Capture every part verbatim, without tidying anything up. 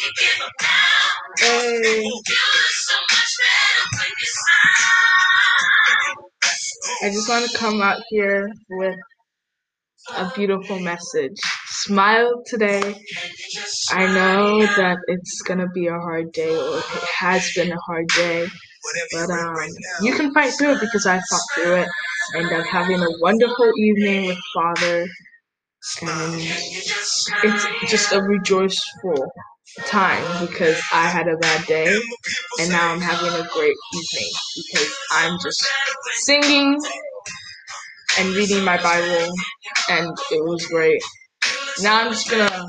Hey. I just want to come out here with a beautiful message. Smile today. I know that it's gonna be a hard day, or it has been a hard day, but um, you can fight through it because I fought through it, and I'm having a wonderful evening with Father, and it's just a rejoiceful time because I had a bad day, and now I'm having a great evening because I'm just singing and reading my Bible, and it was great. Now I'm just gonna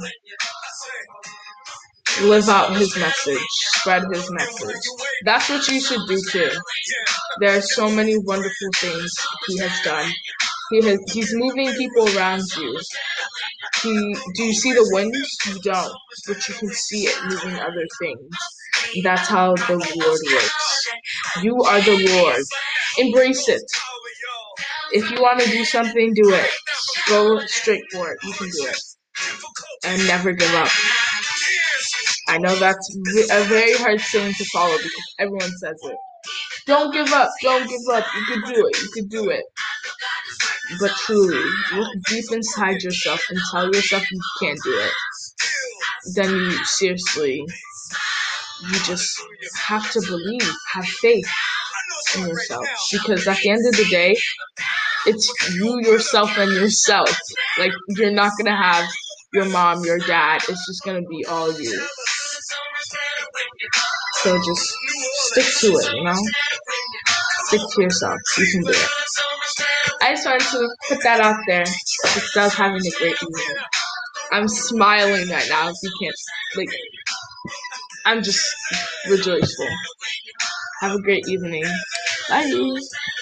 live out his message, spread his message. That's what you should do too. There are so many wonderful things he has done. He has he's moving people around you. He do you see the wind? You don't, but you can see it moving other things. That's how the Lord works. You are the Lord. Embrace it. If you want to do something, do it. Go straight for it. You can do it. And never give up. I know that's a very hard saying to follow because everyone says it. Don't give up. Don't give up. You can do it. You can do it. But truly, look deep inside yourself and tell yourself you can't do it. Then you seriously, you just have to believe, have faith in yourself. Because at the end of the day, it's you, yourself, and yourself. Like, you're not going to have your mom, your dad. It's just going to be all you. So just stick to it, you know? Stick to yourself. You can do it. I just wanted to put that out there because I was having a great evening. I'm smiling right now if you can't, like, I'm just rejoiceful. Have a great evening. Bye.